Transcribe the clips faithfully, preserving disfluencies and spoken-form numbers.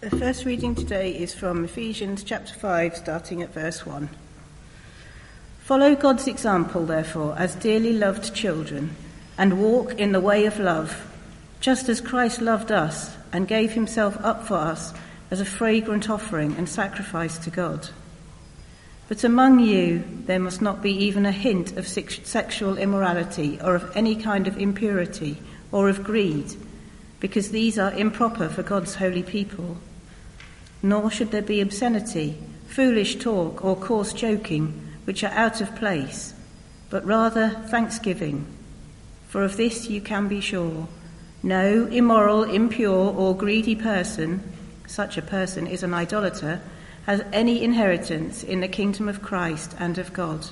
The first reading today is from Ephesians chapter five, starting at verse one. Follow God's example, therefore, as dearly loved children, and walk in the way of love, just as Christ loved us and gave himself up for us as a fragrant offering and sacrifice to God. But among you there must not be even a hint of sexual immorality or of any kind of impurity or of greed, because these are improper for God's holy people. Nor should there be obscenity, foolish talk, or coarse joking, which are out of place, but rather thanksgiving. For of this you can be sure: no immoral, impure, or greedy person, such a person is an idolater, has any inheritance in the kingdom of Christ and of God.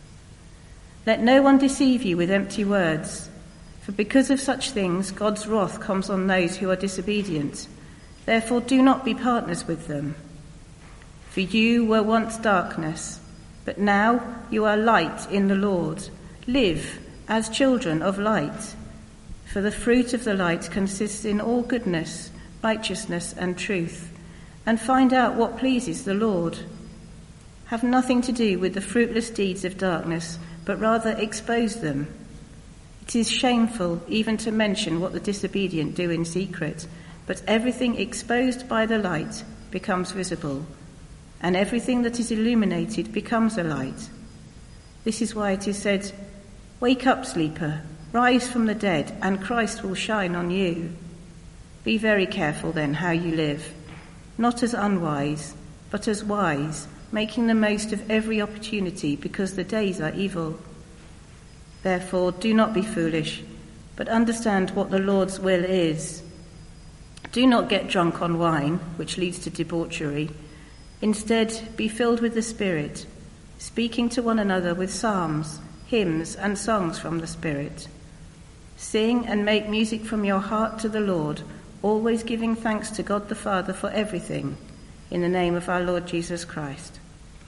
Let no one deceive you with empty words, for because of such things God's wrath comes on those who are disobedient. Therefore do not be partners with them. For you were once darkness, but now you are light in the Lord. Live as children of light. For the fruit of the light consists in all goodness, righteousness, and truth, and find out what pleases the Lord. Have nothing to do with the fruitless deeds of darkness, but rather expose them. It is shameful even to mention what the disobedient do in secret, but everything exposed by the light becomes visible, and everything that is illuminated becomes a light. This is why it is said, "Wake up, sleeper, rise from the dead, and Christ will shine on you." Be very careful then how you live, not as unwise, but as wise, making the most of every opportunity, because the days are evil. Therefore do not be foolish, but understand what the Lord's will is. Do not get drunk on wine, which leads to debauchery. Instead, be filled with the Spirit, speaking to one another with psalms, hymns, and songs from the Spirit. Sing and make music from your heart to the Lord, always giving thanks to God the Father for everything, in the name of our Lord Jesus Christ.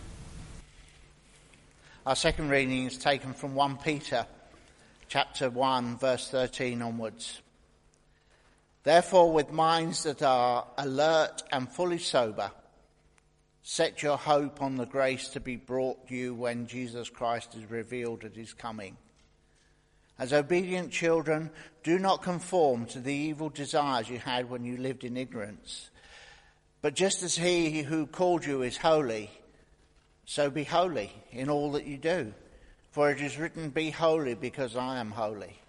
Our second reading is taken from First Peter chapter one, verse thirteen onwards. Therefore, with minds that are alert and fully sober, set your hope on the grace to be brought you when Jesus Christ is revealed at his coming. As obedient children, do not conform to the evil desires you had when you lived in ignorance. But just as he who called you is holy, so be holy in all that you do. For it is written, "Be holy because I am holy."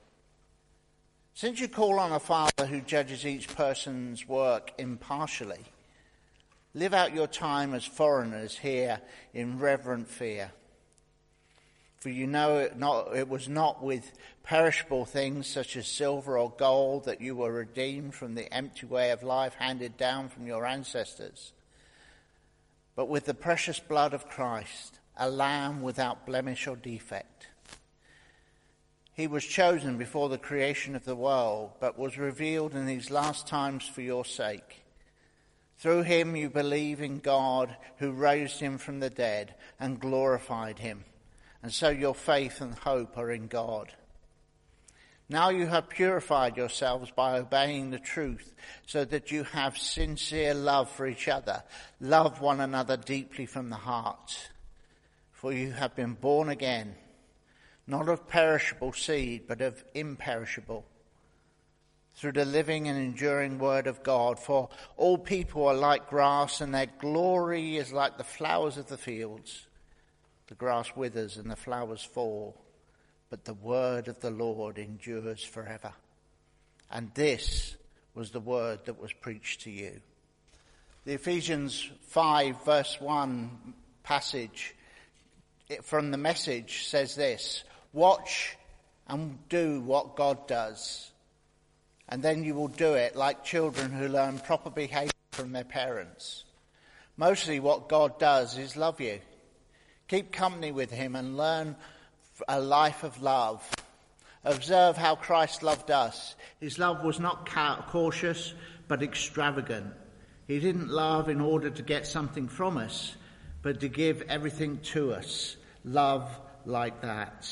Since you call on a Father who judges each person's work impartially, live out your time as foreigners here in reverent fear. For you know it, not, it was not with perishable things such as silver or gold that you were redeemed from the empty way of life handed down from your ancestors, but with the precious blood of Christ, a lamb without blemish or defect. He was chosen before the creation of the world, but was revealed in these last times for your sake. Through him you believe in God, who raised him from the dead and glorified him, and so your faith and hope are in God. Now you have purified yourselves by obeying the truth, so that you have sincere love for each other. Love one another deeply from the heart. For you have been born again, not of perishable seed, but of imperishable, through the living and enduring word of God. For all people are like grass, and their glory is like the flowers of the fields. The grass withers and the flowers fall, but the word of the Lord endures forever. And this was the word that was preached to you. The Ephesians five verse one passage from the Message says this: watch and do what God does, and then you will do it like children who learn proper behavior from their parents. Mostly what God does is love you. Keep company with him and learn a life of love. Observe how Christ loved us. His love was not cautious, but extravagant. He didn't love in order to get something from us, but to give everything to us. Love like that.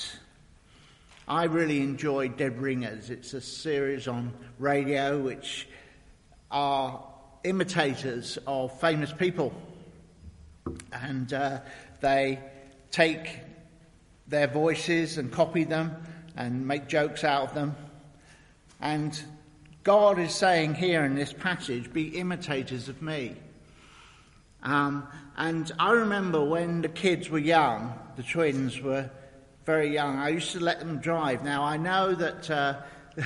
I really enjoy Dead Ringers. It's a series on radio which are imitators of famous people. And uh, they take their voices and copy them and make jokes out of them. And God is saying here in this passage, be imitators of me. Um, and I remember when the kids were young, the twins were very young, I used to let them drive. Now I know that uh,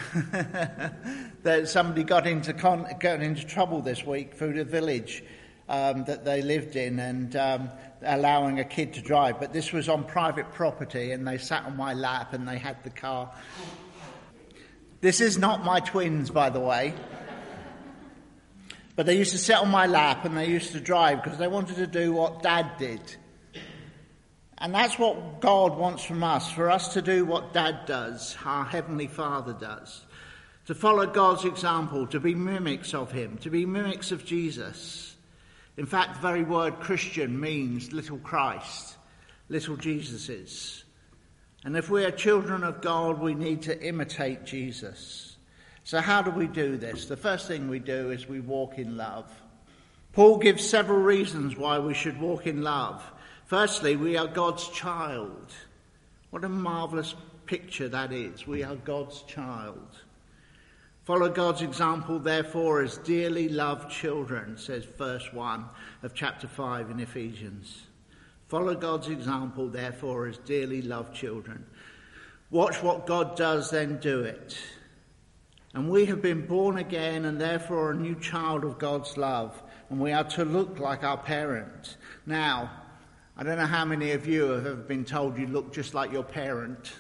that somebody got into con- got into trouble this week through the village um, that they lived in, and um, allowing a kid to drive. But this was on private property, and they sat on my lap and they had the car. This is not my twins, by the way. But they used to sit on my lap and they used to drive because they wanted to do what Dad did. And that's what God wants from us, for us to do what Dad does, our Heavenly Father does. To follow God's example, to be mimics of him, to be mimics of Jesus. In fact, the very word Christian means little Christ, little Jesuses. And if we are children of God, we need to imitate Jesus. So how do we do this? The first thing we do is we walk in love. Paul gives several reasons why we should walk in love. Firstly, we are God's child. What a marvellous picture that is. We are God's child. Follow God's example, therefore, as dearly loved children, says verse one of chapter five in Ephesians. Follow God's example, therefore, as dearly loved children. Watch what God does, then do it. And we have been born again and therefore a new child of God's love. And we are to look like our parent. Now, I don't know how many of you have ever been told you look just like your parent.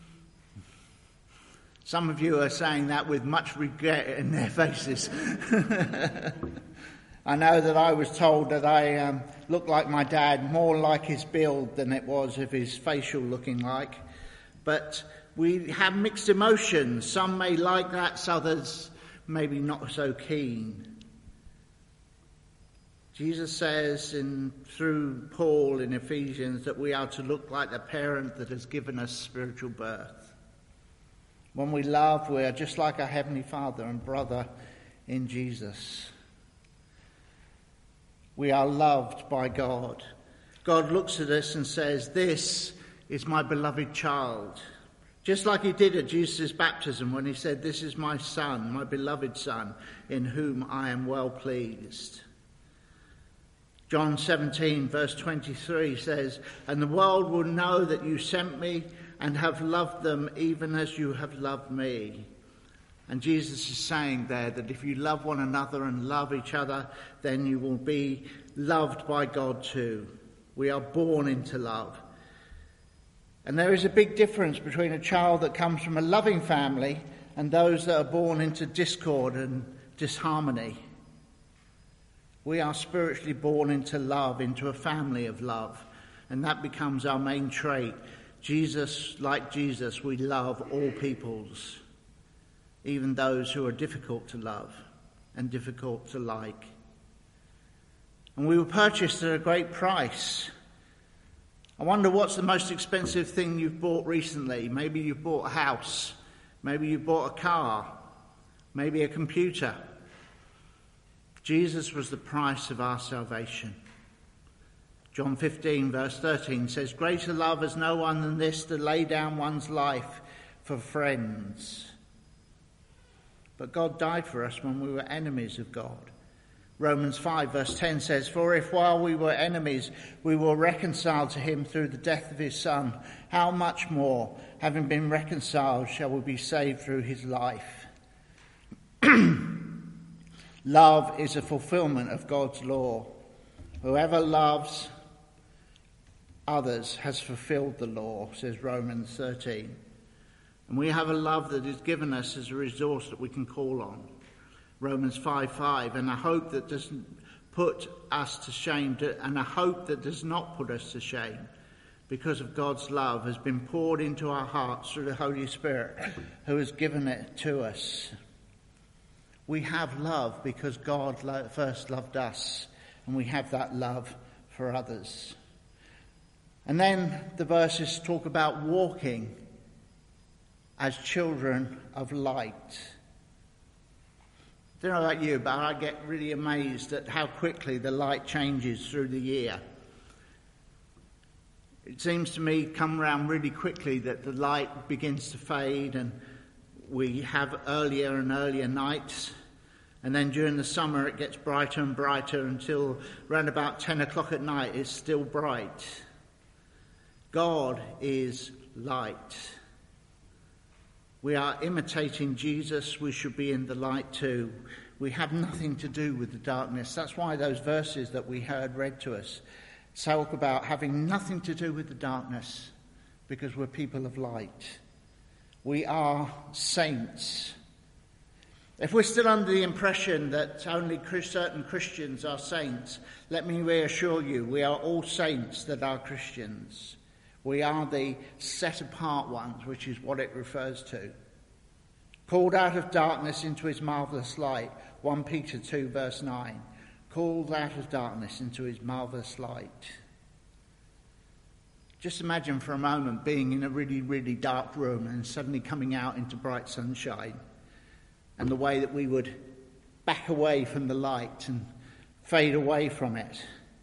Some of you are saying that with much regret in their faces. I know that I was told that I um, looked like my dad, more like his build than it was of his facial looking like. But we have mixed emotions. Some may like that, others maybe not so keen. Jesus says in through Paul in Ephesians that we are to look like the parent that has given us spiritual birth. When we love, we are just like our Heavenly Father and brother in Jesus. We are loved by God. God looks at us and says, this is my beloved child. Just like he did at Jesus' baptism when he said, this is my son, my beloved son, in whom I am well pleased. John seventeen verse twenty-three says, and the world will know that you sent me and have loved them even as you have loved me. And Jesus is saying there that if you love one another and love each other, then you will be loved by God too. We are born into love. And there is a big difference between a child that comes from a loving family and those that are born into discord and disharmony. We are spiritually born into love, into a family of love. And that becomes our main trait. Jesus, like Jesus, we love all peoples, even those who are difficult to love and difficult to like. And we were purchased at a great price. I wonder what's the most expensive thing you've bought recently. Maybe you've bought a house. Maybe you bought a car. Maybe a computer. Jesus was the price of our salvation. John fifteen verse thirteen says, greater love has no one than this, to lay down one's life for friends. But God died for us when we were enemies of God. Romans five verse ten says, for if while we were enemies we were reconciled to him through the death of his son, how much more, having been reconciled, shall we be saved through his life? Love is a fulfillment of God's law. Whoever loves others has fulfilled the law, says Romans thirteen. And we have a love that is given us as a resource that we can call on. Romans five five, and a hope that doesn't put us to shame, and a hope that does not put us to shame, because of God's love has been poured into our hearts through the Holy Spirit, who has given it to us. We have love because God first loved us, and we have that love for others. And then the verses talk about walking as children of light. I don't know about you, but I get really amazed at how quickly the light changes through the year. It seems to me come around really quickly that the light begins to fade and we have earlier and earlier nights. And then during the summer it gets brighter and brighter until around about ten o'clock at night it's still bright. God is light. We are imitating Jesus. We should be in the light too. We have nothing to do with the darkness. That's why those verses that we heard read to us talk about having nothing to do with the darkness, because we're people of light. We are saints. If we're still under the impression that only certain Christians are saints, let me reassure you, we are all saints that are Christians. We are the set-apart ones, which is what it refers to. Called out of darkness into his marvellous light, First Peter two verse nine. Called out of darkness into his marvellous light. Just imagine for a moment being in a really, really dark room and suddenly coming out into bright sunshine, and the way that we would back away from the light and fade away from it.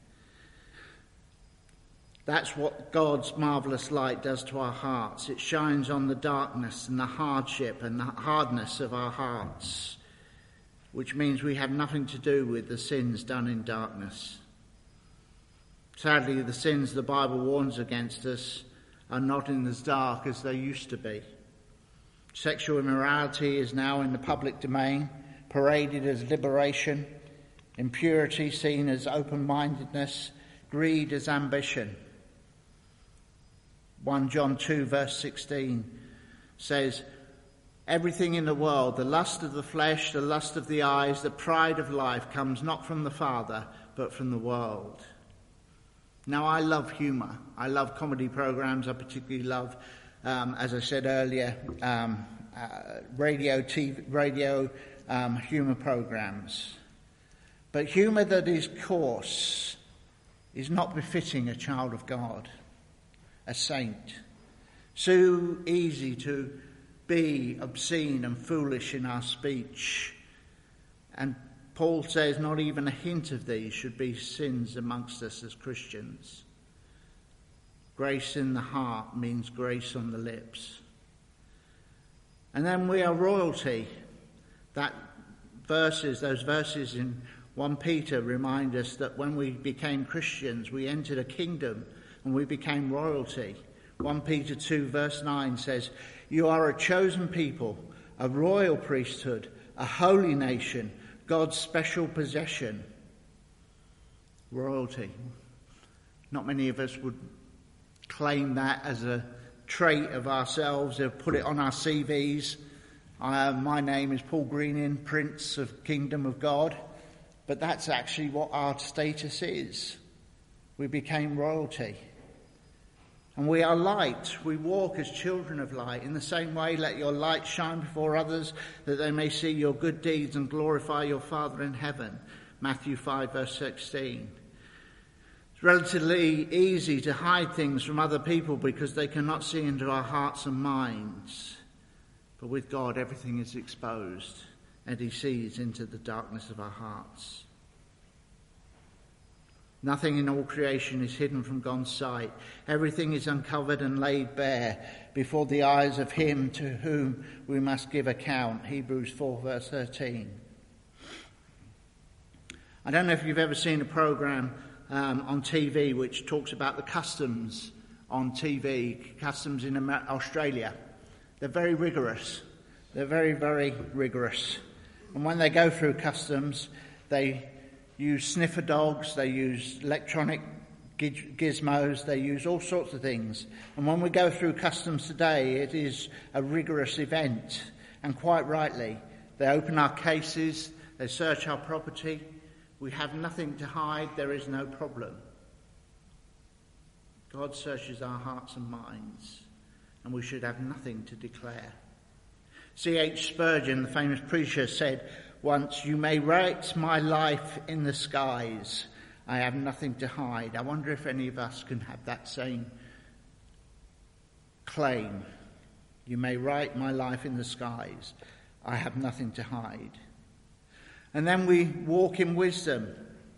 That's what God's marvellous light does to our hearts. It shines on the darkness and the hardship and the hardness of our hearts, which means we have nothing to do with the sins done in darkness. Sadly, the sins the Bible warns against us are not in as dark as they used to be. Sexual immorality is now in the public domain, paraded as liberation, impurity seen as open-mindedness, greed as ambition. First John two verse sixteen says, everything in the world, the lust of the flesh, the lust of the eyes, the pride of life comes not from the Father, but from the world. Now, I love humour. I love comedy programmes. I particularly love, um, as I said earlier, um, uh, radio, T V, radio um, humour programmes. But humour that is coarse is not befitting a child of God, a saint. So easy to be obscene and foolish in our speech. And Paul says not even a hint of these should be sins amongst us as Christians. Grace in the heart means grace on the lips. And then we are royalty. That verses, those verses in First Peter remind us that when we became Christians, we entered a kingdom and we became royalty. First Peter two verse nine says, you are a chosen people, a royal priesthood, a holy nation, God's special possession. Royalty. Not many of us would claim that as a trait of ourselves, or put it on our C Vs. Uh, my name is Paul Greening, Prince of Kingdom of God. But that's actually what our status is. We became royalty. And we are light. We walk as children of light. In the same way, let your light shine before others, that they may see your good deeds and glorify your Father in heaven. Matthew five verse sixteen. It's relatively easy to hide things from other people because they cannot see into our hearts and minds. But with God, everything is exposed, and he sees into the darkness of our hearts. Nothing in all creation is hidden from God's sight. Everything is uncovered and laid bare before the eyes of him to whom we must give account. Hebrews four verse thirteen. I don't know if you've ever seen a programme um, on T V which talks about the customs on T V, customs in Amer- Australia. They're very rigorous. They're very, very rigorous. And when they go through customs, they use sniffer dogs, they use electronic gizmos, they use all sorts of things. And when we go through customs today, it is a rigorous event. And quite rightly, they open our cases, they search our property. We have nothing to hide, there is no problem. God searches our hearts and minds, and we should have nothing to declare. C H Spurgeon, the famous preacher, said once, "You may write my life in the skies. I have nothing to hide." I wonder if any of us can have that same claim. You may write my life in the skies. I have nothing to hide. And then we walk in wisdom.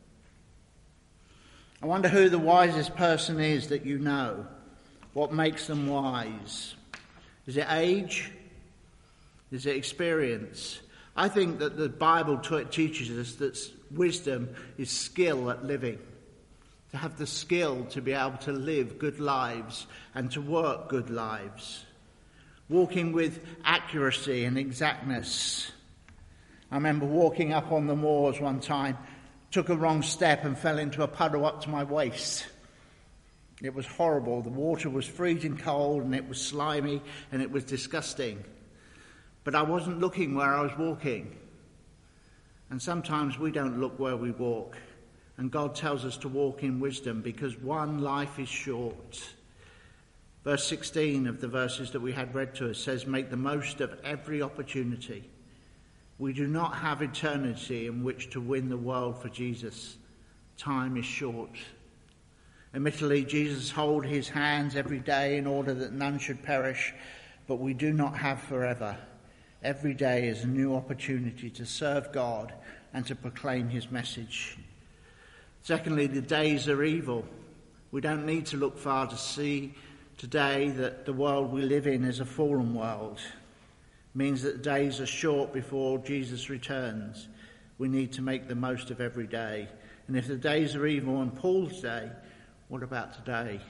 I wonder who the wisest person is that you know. What makes them wise? Is it age? Is it experience? I think that the Bible t- teaches us that wisdom is skill at living. To have the skill to be able to live good lives and to work good lives. Walking with accuracy and exactness. I remember walking up on the moors one time, took a wrong step and fell into a puddle up to my waist. It was horrible. The water was freezing cold and it was slimy and it was disgusting. But I wasn't looking where I was walking. And sometimes we don't look where we walk. And God tells us to walk in wisdom because one life is short. Verse sixteen of the verses that we had read to us says, make the most of every opportunity. We do not have eternity in which to win the world for Jesus. Time is short. Admittedly, Jesus holds his hands every day in order that none should perish, but we do not have forever. Every day is a new opportunity to serve God and to proclaim his message. Secondly, the days are evil. We don't need to look far to see today that the world we live in is a fallen world. Means that the days are short before Jesus returns. We need to make the most of every day. And if the days are evil on Paul's day, what about today?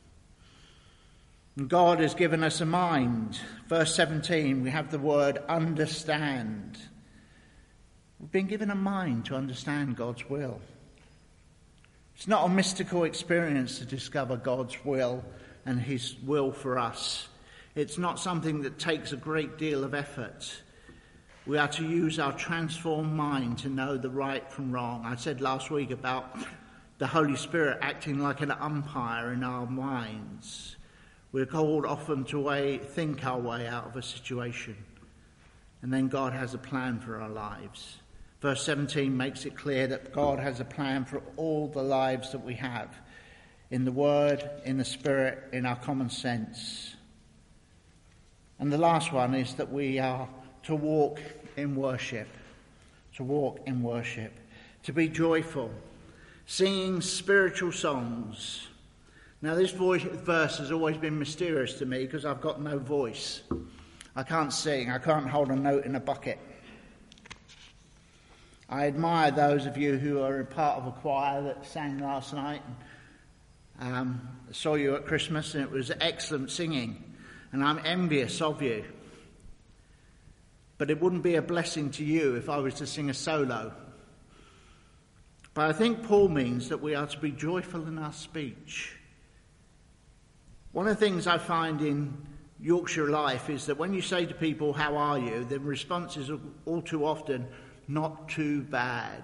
And God has given us a mind. Verse seventeen, we have the word understand. We've been given a mind to understand God's will. It's not a mystical experience to discover God's will and his will for us. It's not something that takes a great deal of effort. We are to use our transformed mind to know the right from wrong. I said last week about the Holy Spirit acting like an umpire in our minds. We're called often to way, think our way out of a situation. And then God has a plan for our lives. Verse seventeen makes it clear that God has a plan for all the lives that we have. In the Word, in the Spirit, in our common sense. And the last one is that we are to walk in worship. To walk in worship. To be joyful. Singing spiritual songs. Now this voice, verse has always been mysterious to me because I've got no voice. I can't sing. I can't hold a note in a bucket. I admire those of you who are a part of a choir that sang last night. Um, I saw you at Christmas and it was excellent singing. And I'm envious of you. But it wouldn't be a blessing to you if I was to sing a solo. But I think Paul means that we are to be joyful in our speech. One of the things I find in Yorkshire life is that when you say to people, how are you? The response is all too often, not too bad.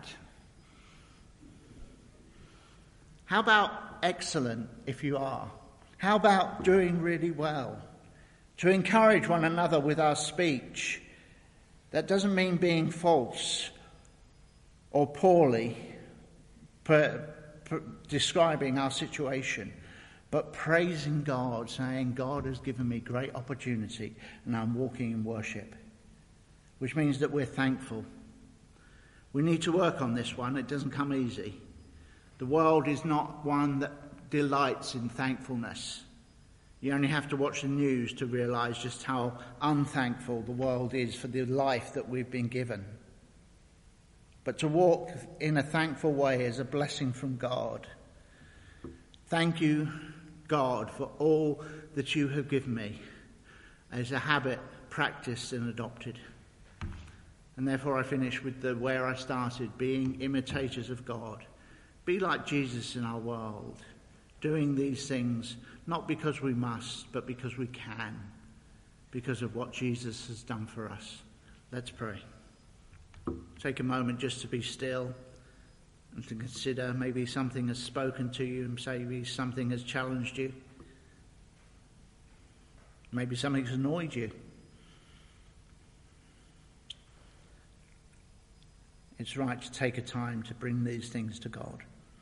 How about excellent if you are? How about doing really well? To encourage one another with our speech. That doesn't mean being false or poorly per, per, describing our situation, but praising God, saying, God has given me great opportunity and I'm walking in worship, which means that we're thankful. We need to work on this one. It doesn't come easy. The world is not one that delights in thankfulness. You only have to watch the news to realise just how unthankful the world is for the life that we've been given. But to walk in a thankful way is a blessing from God. Thank you, God, for all that you have given me as a habit practiced and adopted. And therefore I finish with the where I started, being imitators of God. Be like Jesus in our world, doing these things not because we must, but because we can, because of what Jesus has done for us. Let's pray. Take a moment just to be still and to consider maybe something has spoken to you and maybe something has challenged you. Maybe something's annoyed you. It's right to take a time to bring these things to God.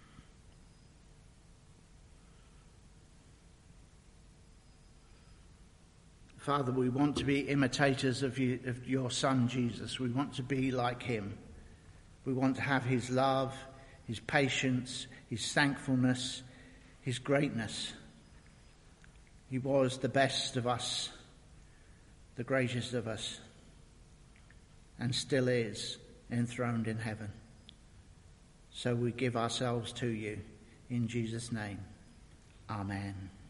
Father, we want to be imitators of, you, of your Son, Jesus. We want to be like him. We want to have his love, his patience, his thankfulness, his greatness. He was the best of us, the greatest of us, and still is enthroned in heaven. So we give ourselves to you in Jesus' name. Amen.